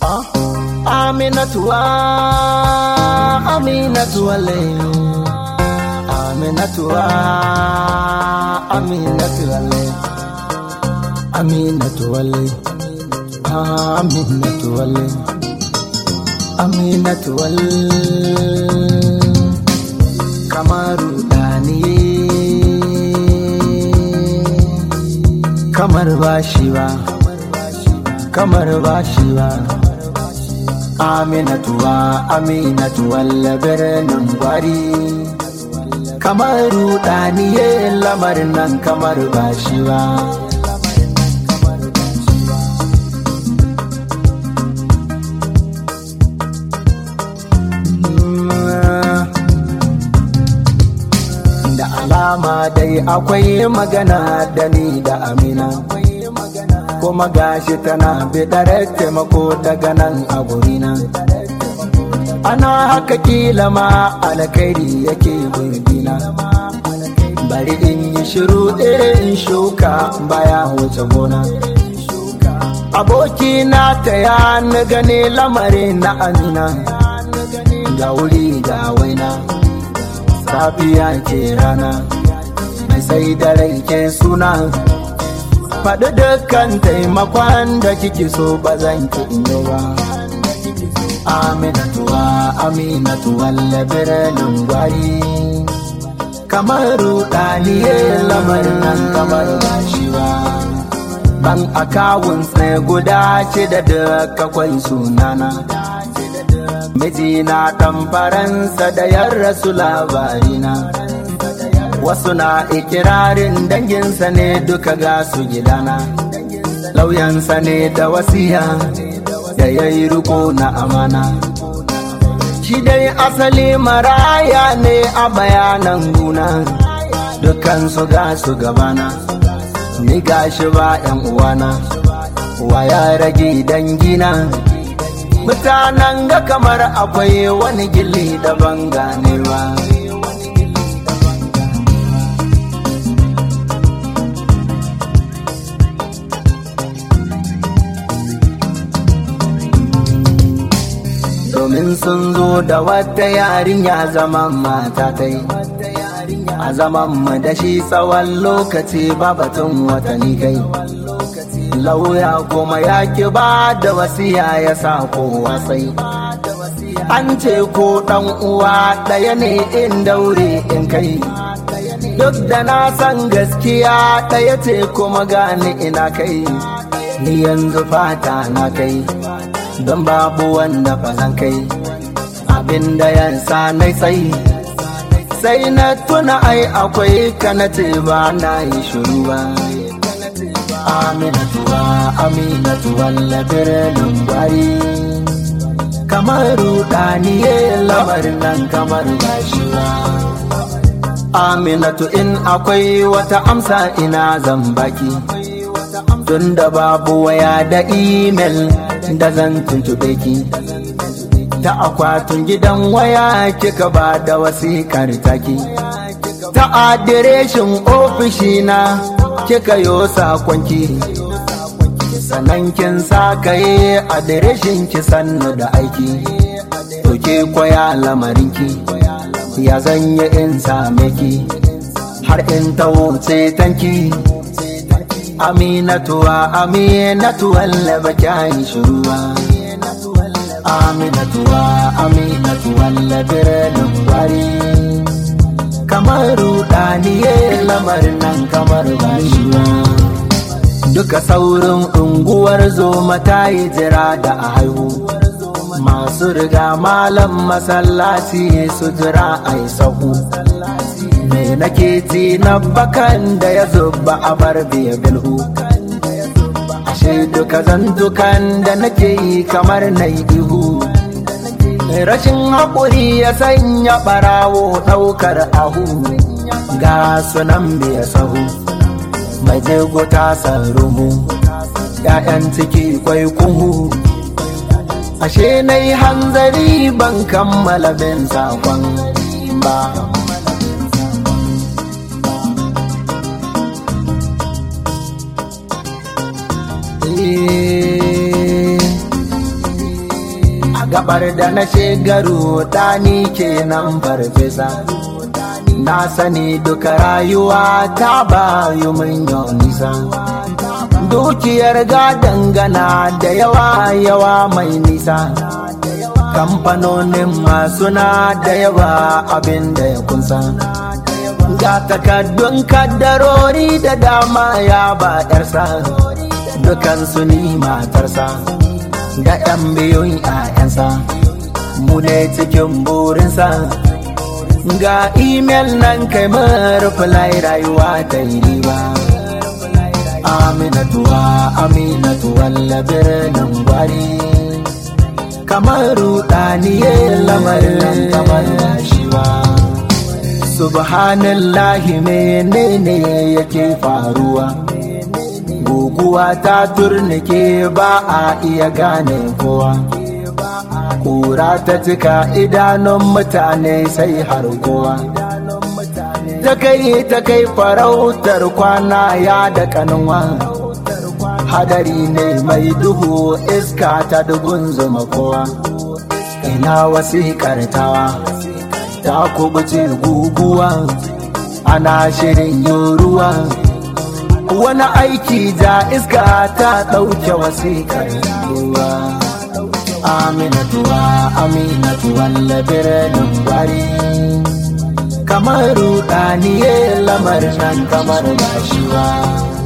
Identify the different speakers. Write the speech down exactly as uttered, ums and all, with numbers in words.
Speaker 1: Aminatu Aminatu wale Aminatu Aminatu wale Aminatu wale Aminatu wale Aminatu wale Kamaru dani kamar bashi ba kamar bashi ba Aminatu Aminatu walla birnin gwari kamar rudaniye lamarin nan kamar bashi ba da alama dai akwai magana da ni da Amina kuma gashi tana bidar taimako daga nan a gurina ana haka kila ma alkhairi yake burgina bari in yi shiru irin shuka baya wuce gona abokina ta ya na gane lamarin na Amina ga wuri ga waina safiya ke rana mai sai da rai ke suna faɗi dukkan taimakon da kike so ba zan ki inyo ba Aminatu Aminatu walla birnin gwari kamar rudaniye lamarin nan kamar bashi ba ban akawun tsaye guda ce da duka kwai sunana mijina ɗan faransa da yan rasu labarina wasu na ikirarin danginsa ne duka ga su gidana lauyansa ne da wasiya da ya yi riko na amana shi dai asali maraya ne a bayanan guna dukansu ga su gabana ni gashi ba yan uwana wa ya rage dangina mutanen ga kamar akwai wani gilli daban ganewa domin sun zo da wata yarinya zaman mata ta yi a zaman mu da shi tsawon lokaci babatun watanni kai lauya kuma ya ki ba da wasiya ya sa kowa sai an ce ko dan uwa ɗaya ne in daure in kai duk da na san gaskiya ɗaya ce kuma gani ina kai ni yanzu fata na kai don babu wanda fazan kai abinda ya sa na sai sai na tuna ai akwai kanate ba na yi shuru ba Aminatu Aminatu walla birnin gwari kamar rudaniye lamarin nan kamar bashi ba Aminatu in akwai wata amsa ina zan baki tun da babu waya da email da zan tuntube ki ta akwatin gidan waya kika ba da wasikar taki ta adireshin ofishina kika yo sakonki sannan kin sakaye adireshin ki sannu da aiki to ke koya lamarinki ya zanye in same ki har in ta wuce tanki Aminatu Aminatu walla baki shuruwa Aminatu Aminatu walla birnin gwari kamar rudaniye lamarin nan kamar bashiwa duka saurin unguwar zoma ta yi jira da a haihu masu riga malam masallaci su jira a yi sahu me nake ji na bakan da ya zuba a bar biya bilhu ashe duka zantukan da nake yi kamar na yi ihu rashin haƙuri ya sanya ɓarawo ɗaukar ahu ga sunan biya sahu mai jego ta rumu ‘ya'yan ciki kwai kuhu ashe na yi hanzari ban kammala bin sakon ba gabar da na shigaru ɗani kenan farfesa na sani duka rayuwa ta bayu mun yau nisa dukiyar gadon gana da yawa yawa mai nisa kamfanonin masu na da yawa abin da ya kunsa ga takaddun kaddarori da dama ya ba yarsa dukansu ni matarsa da yan biyun 'ya'yansa mu ne cikin burinsa ga imel nan kai marufulai rayuwa ta yi riba aminatuwa aminatuwan birnin gwari kamar ruɗaniye lamarin kamar bashiwa subhanallahi menene yake faruwa guguwa ta turnike ba a iya gane kowa kura ta cika idanun mutane sai har kowa ta kai ta kai farautar kwana ya da kanuwa hadari ne mai duhu iska ta dugun zuma kowa ina wasiƙar tawa ta kubuce guguwa ana shirin yoruwa wani aiki ja iska ta ɗauke wasiƙar ruwa aminatuwa aminatuwan birnin gwari kamar ruɗaniye lamarin nan kamar bashiwa